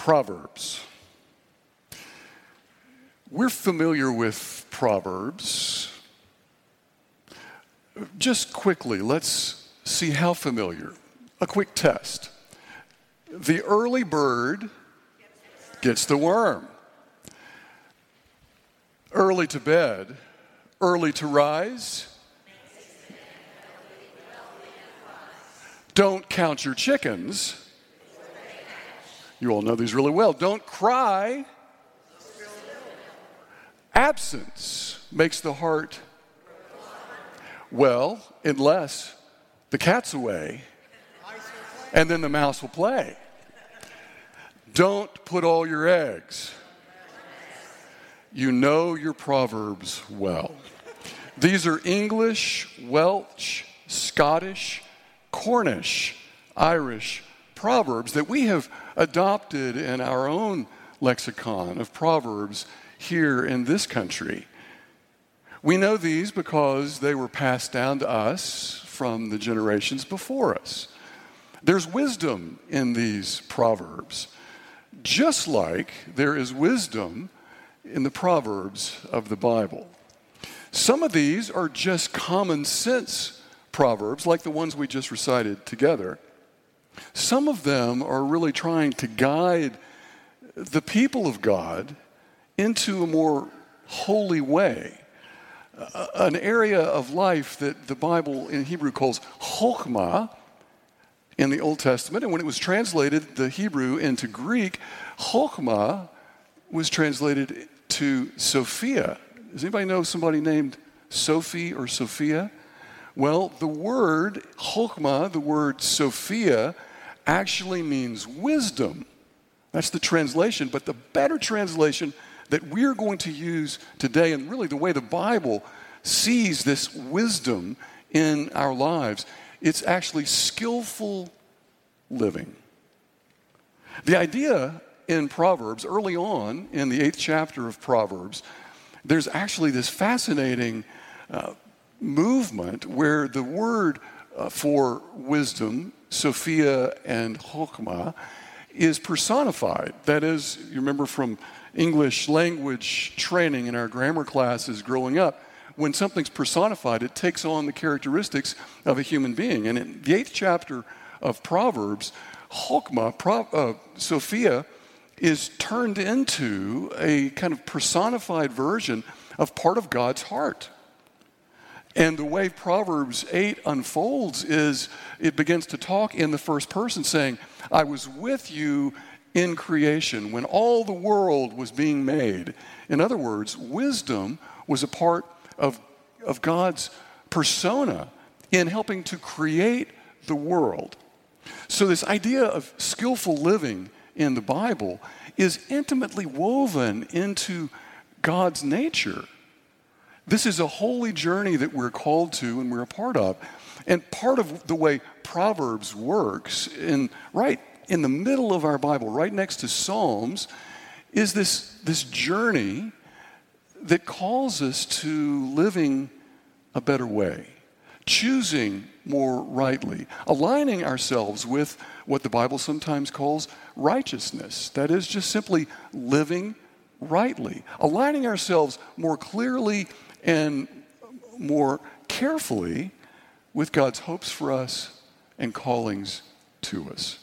Proverbs. We're familiar with Proverbs. Just quickly, let's see how familiar. A quick test. The early bird gets the worm. Early to bed, early to rise. Don't count your chickens. You all know these really well. Don't cry. Absence makes the heart well, unless the cat's away, and then the mouse will play. Don't put all your eggs. You know your Proverbs well. These are English, Welsh, Scottish, Cornish, Irish Proverbs that we have adopted in our own lexicon of Proverbs here in this country. We know these because they were passed down to us from the generations before us. There's wisdom in these Proverbs, just like there is wisdom in the Proverbs of the Bible. Some of these are just common sense Proverbs, like the ones we just recited together. Some of them are really trying to guide the people of God into a more holy way, an area of life that the Bible in Hebrew calls chokmah in the Old Testament. And when it was translated, the Hebrew, into Greek, chokmah was translated to Sophia. Does anybody know somebody named Sophie or Sophia? Well, the word chokmah, the word Sophia, actually means wisdom. That's the translation. But the better translation that we're going to use today, and really the way the Bible sees this wisdom in our lives, it's actually skillful living. The idea in Proverbs, early on in the 8th chapter of Proverbs, there's actually this fascinating movement where the word for wisdom, Sophia and chokmah, is personified. That is, you remember from English language training in our grammar classes growing up, when something's personified, it takes on the characteristics of a human being. And in the 8th chapter of Proverbs, chokmah, Sophia, is turned into a kind of personified version of part of God's heart. And the way Proverbs 8 unfolds is it begins to talk in the first person, saying, I was with you in creation when all the world was being made. In other words, wisdom was a part of God's persona in helping to create the world. So this idea of skillful living in the Bible is intimately woven into God's nature. This is a holy journey that we're called to and we're a part of. And part of the way Proverbs works, right in the middle of our Bible, right next to Psalms, is this journey that calls us to living a better way, choosing more rightly, aligning ourselves with what the Bible sometimes calls righteousness. That is just simply living rightly, aligning ourselves more clearly and more carefully with God's hopes for us and callings to us.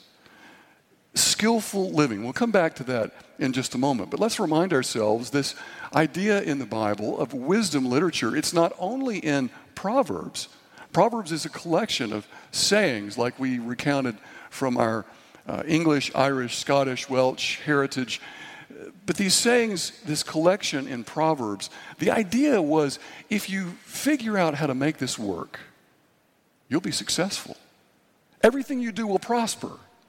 Skillful living. We'll come back to that in just a moment. But let's remind ourselves this idea in the Bible of wisdom literature. It's not only in Proverbs. Proverbs is a collection of sayings like we recounted from our English, Irish, Scottish, Welsh heritage. But these sayings, this collection in Proverbs, the idea was if you figure out how to make this work, you'll be successful. Everything you do will prosper.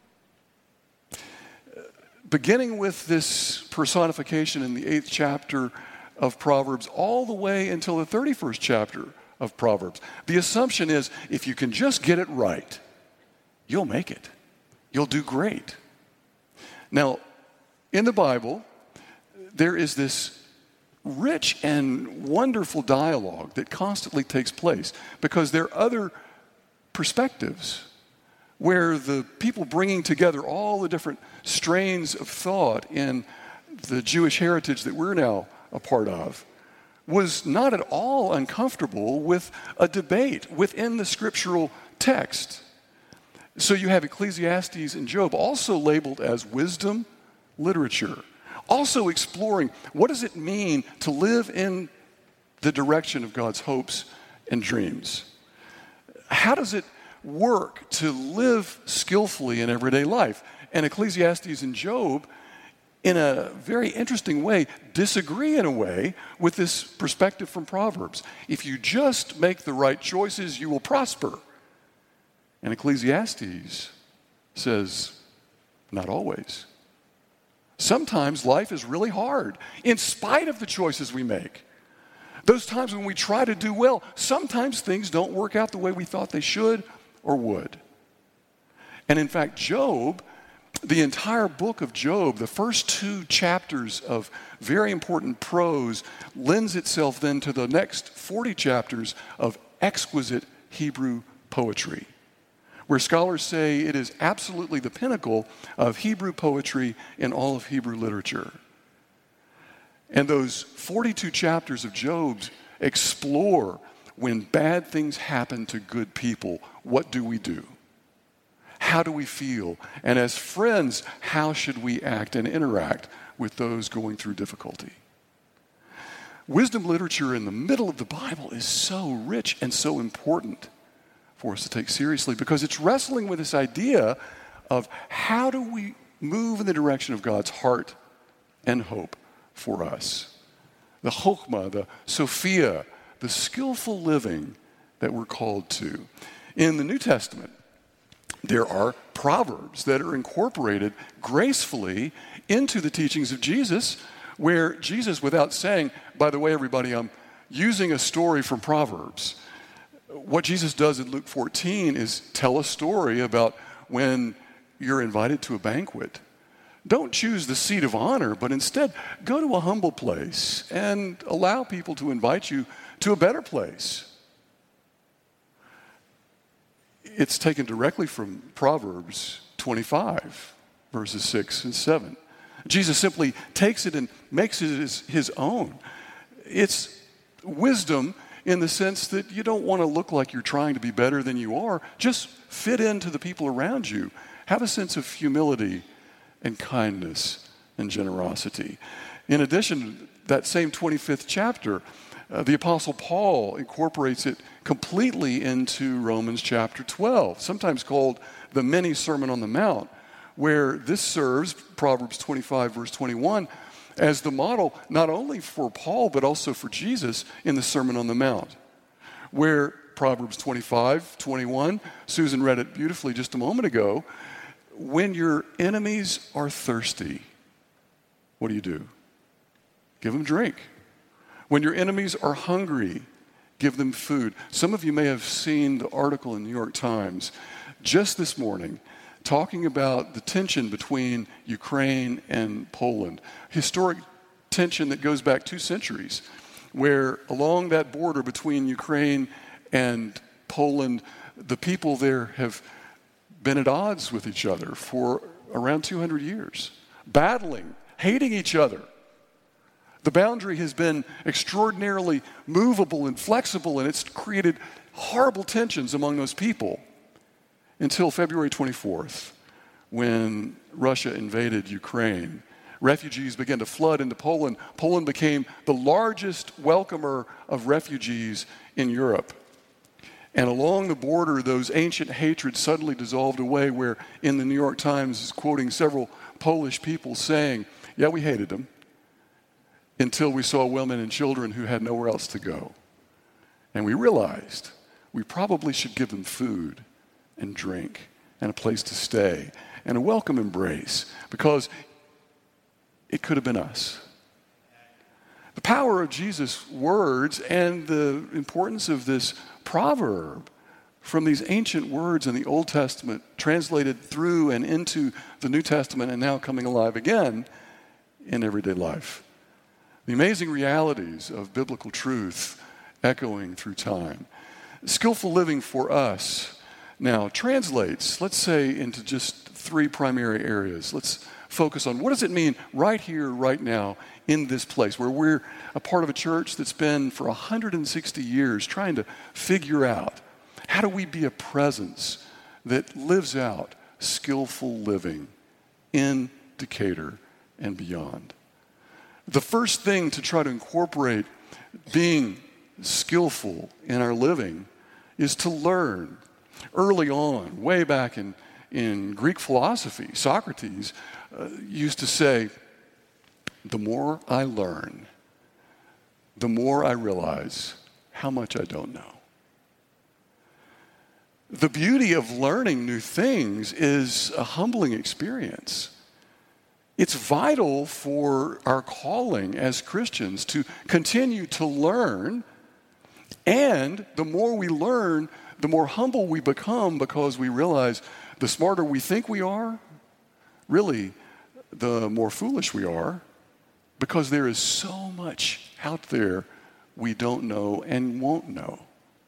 Beginning with this personification in the 8th chapter of Proverbs all the way until the 31st chapter of Proverbs, the assumption is if you can just get it right, you'll make it. You'll do great. Now, in the Bible, there is this rich and wonderful dialogue that constantly takes place because there are other perspectives where the people bringing together all the different strains of thought in the Jewish heritage that we're now a part of was not at all uncomfortable with a debate within the scriptural text. So you have Ecclesiastes and Job also labeled as wisdom literature, also exploring what does it mean to live in the direction of God's hopes and dreams. How does it work to live skillfully in everyday life? And Ecclesiastes and Job, in a very interesting way, disagree in a way with this perspective from Proverbs. If you just make the right choices, you will prosper. And Ecclesiastes says, not always. Sometimes life is really hard, in spite of the choices we make. Those times when we try to do well, sometimes things don't work out the way we thought they should or would. And in fact, Job, the entire book of Job, the first 2 chapters of very important prose, lends itself then to the next 40 chapters of exquisite Hebrew poetry, where scholars say it is absolutely the pinnacle of Hebrew poetry in all of Hebrew literature. And those 42 chapters of Job explore when bad things happen to good people, what do we do? How do we feel? And as friends, how should we act and interact with those going through difficulty? Wisdom literature in the middle of the Bible is so rich and so important for us to take seriously because it's wrestling with this idea of how do we move in the direction of God's heart and hope for us. The Chokhmah, the Sophia, the skillful living that we're called to. In the New Testament, there are proverbs that are incorporated gracefully into the teachings of Jesus, where Jesus, without saying, by the way, everybody, I'm using a story from Proverbs. What Jesus does in Luke 14 is tell a story about when you're invited to a banquet. Don't choose the seat of honor, but instead go to a humble place and allow people to invite you to a better place. It's taken directly from Proverbs 25, verses 6 and 7. Jesus simply takes it and makes it his own. It's wisdom in the sense that you don't want to look like you're trying to be better than you are. Just fit into the people around you. Have a sense of humility and kindness and generosity. In addition, that same 25th chapter, the Apostle Paul incorporates it completely into Romans chapter 12, sometimes called the mini Sermon on the Mount, where this serves, Proverbs 25, verse 21, as the model not only for Paul, but also for Jesus in the Sermon on the Mount, where Proverbs 25, 21, Susan read it beautifully just a moment ago, when your enemies are thirsty, what do? Give them drink. When your enemies are hungry, give them food. Some of you may have seen the article in the New York Times just this morning talking about the tension between Ukraine and Poland. Historic tension that goes back 2 centuries, where along that border between Ukraine and Poland, the people there have been at odds with each other for around 200 years, battling, hating each other. The boundary has been extraordinarily movable and flexible, and it's created horrible tensions among those people until February 24th, when Russia invaded Ukraine. Refugees began to flood into Poland. Poland became the largest welcomer of refugees in Europe. And along the border, those ancient hatreds suddenly dissolved away, where in the New York Times is quoting several Polish people saying, yeah, we hated them until we saw women and children who had nowhere else to go. And we realized we probably should give them food and drink and a place to stay and a welcome embrace, because it could have been us. The power of Jesus' words and the importance of this proverb from these ancient words in the Old Testament translated through and into the New Testament and now coming alive again in everyday life. The amazing realities of biblical truth echoing through time. Skillful living for us now translates, let's say, into just 3 primary areas. Let's focus on what does it mean right here, right now, in this place where we're a part of a church that's been for 160 years trying to figure out how do we be a presence that lives out skillful living in Decatur and beyond. The first thing to try to incorporate being skillful in our living is to learn. Early on, way back in Greek philosophy, Socrates used to say, the more I learn, the more I realize how much I don't know. The beauty of learning new things is a humbling experience. It's vital for our calling as Christians to continue to learn, and the more we learn, the more humble we become because we realize the smarter we think we are, really, the more foolish we are, because there is so much out there we don't know and won't know.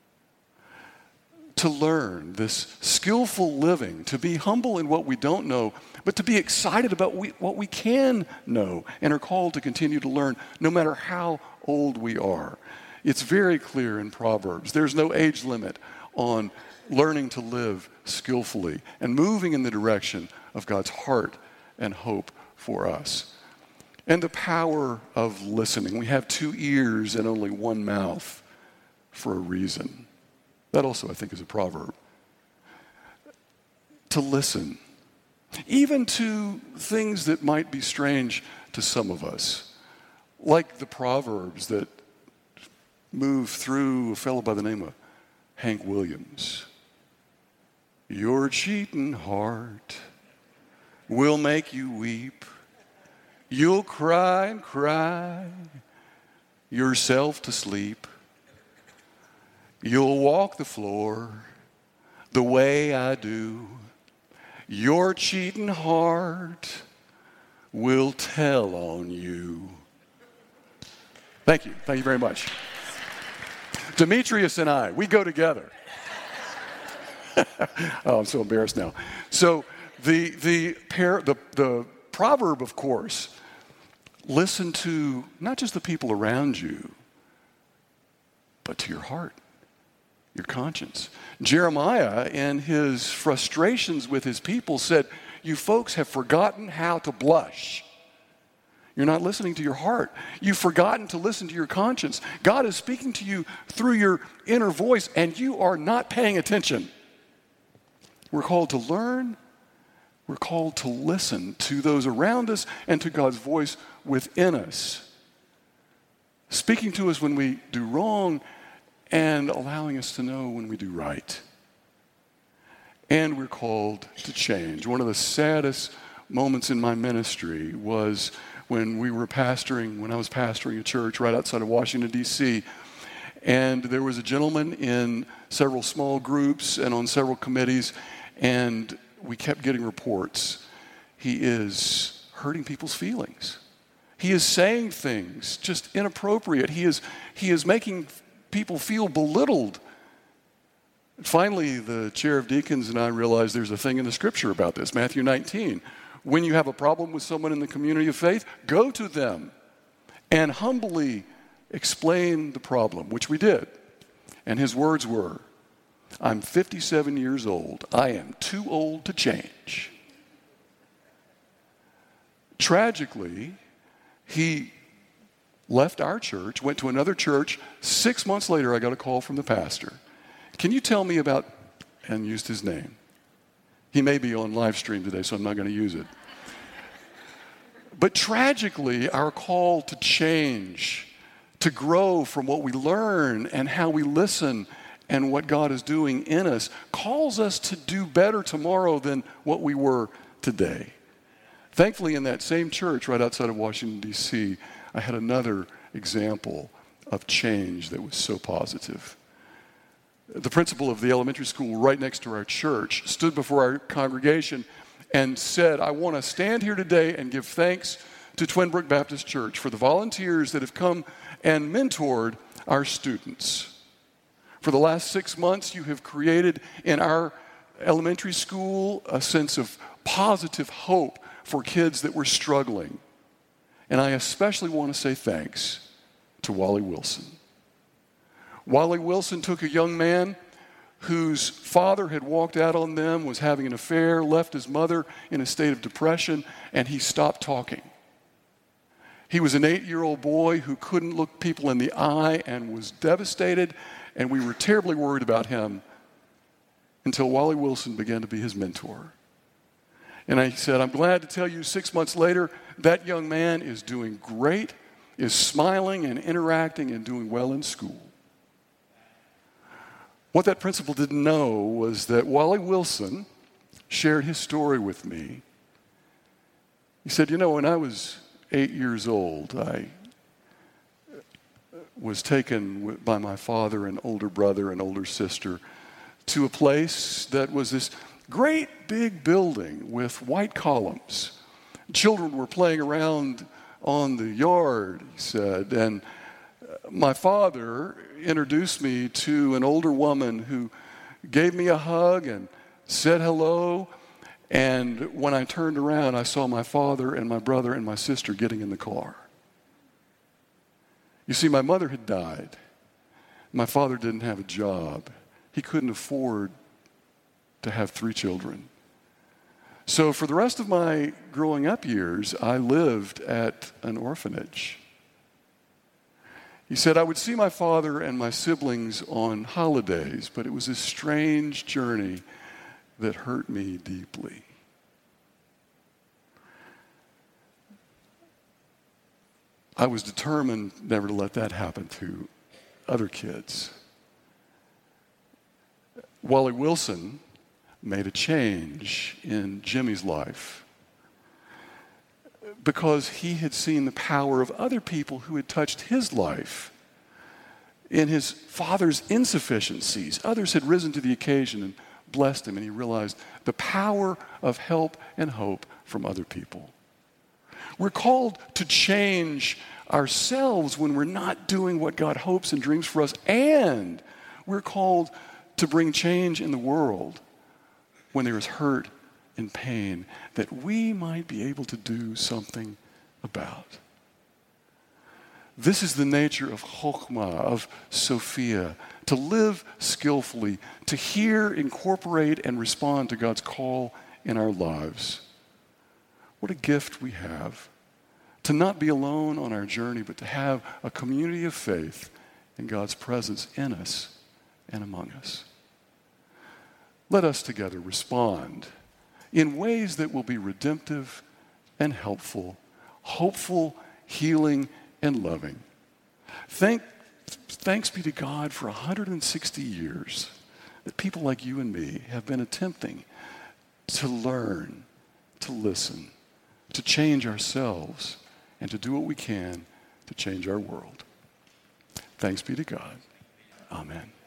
To learn this skillful living, to be humble in what we don't know, but to be excited about what we can know and are called to continue to learn no matter how old we are. It's very clear in Proverbs. There's no age limit on learning to live skillfully and moving in the direction of God's heart and hope for us. And the power of listening. We have 2 ears and only 1 mouth for a reason. That also, I think, is a proverb. To listen, even to things that might be strange to some of us, like the Proverbs that move through a fellow by the name of Hank Williams. Your cheating heart will make you weep. You'll cry and cry yourself to sleep. You'll walk the floor the way I do. Your cheating heart will tell on you. Thank you. Thank you very much. Demetrius and I, we go together. Oh, I'm so embarrassed now. So the proverb, of course, listen to not just the people around you, but to your heart, your conscience. Jeremiah, in his frustrations with his people, said, you folks have forgotten how to blush. You're not listening to your heart. You've forgotten to listen to your conscience. God is speaking to you through your inner voice, and you are not paying attention. We're called to learn. We're called to listen to those around us and to God's voice within us, speaking to us when we do wrong and allowing us to know when we do right. And we're called to change. One of the saddest moments in my ministry was when I was pastoring a church right outside of Washington, D.C., and there was a gentleman in several small groups and on several committees, and we kept getting reports. He is hurting people's feelings. He is saying things just inappropriate. He is making people feel belittled. Finally, the chair of deacons and I realized there's a thing in the scripture about this, Matthew 19. When you have a problem with someone in the community of faith, go to them and humbly explain the problem, which we did. And his words were, I'm 57 years old. I am too old to change. Tragically, he left our church, went to another church. 6 months later, I got a call from the pastor. Can you tell me about, and used his name. He may be on live stream today, so I'm not going to use it. But tragically, our call to change, to grow from what we learn and how we listen and what God is doing in us, calls us to do better tomorrow than what we were today. Thankfully, in that same church right outside of Washington, D.C., I had another example of change that was so positive. The principal of the elementary school right next to our church stood before our congregation and said, I want to stand here today and give thanks to Twinbrook Baptist Church for the volunteers that have come and mentored our students. For the last 6 months, you have created in our elementary school, a sense of positive hope for kids that were struggling. And I especially want to say thanks to Wally Wilson. Wally Wilson took a young man whose father had walked out on them, was having an affair, left his mother in a state of depression, and he stopped talking. He was an 8-year-old boy who couldn't look people in the eye and was devastated, and we were terribly worried about him until Wally Wilson began to be his mentor. And I said, I'm glad to tell you 6 months later, that young man is doing great, is smiling and interacting and doing well in school. What that principal didn't know was that Wally Wilson shared his story with me. He said, when I was 8 years old, I was taken by my father and older brother and older sister to a place that was this great big building with white columns. Children were playing around on the yard, he said, and my father introduced me to an older woman who gave me a hug and said hello. And when I turned around, I saw my father and my brother and my sister getting in the car. You see, my mother had died. My father didn't have a job. He couldn't afford to have 3 children. So for the rest of my growing up years, I lived at an orphanage. He said, I would see my father and my siblings on holidays, but it was a strange journey that hurt me deeply. I was determined never to let that happen to other kids. Wally Wilson made a change in Jimmy's life because he had seen the power of other people who had touched his life. In his father's insufficiencies, others had risen to the occasion and blessed him, and he realized the power of help and hope from other people. We're called to change ourselves when we're not doing what God hopes and dreams for us, and we're called to bring change in the world when there is hurt and pain that we might be able to do something about. This is the nature of Chokhmah, of Sophia, to live skillfully, to hear, incorporate, and respond to God's call in our lives. What a gift we have to not be alone on our journey, but to have a community of faith and God's presence in us and among us. Let us together respond in ways that will be redemptive and helpful, hopeful, healing, and loving. Thanks be to God for 160 years that people like you and me have been attempting to learn, to listen, to change ourselves, and to do what we can to change our world. Thanks be to God. Amen.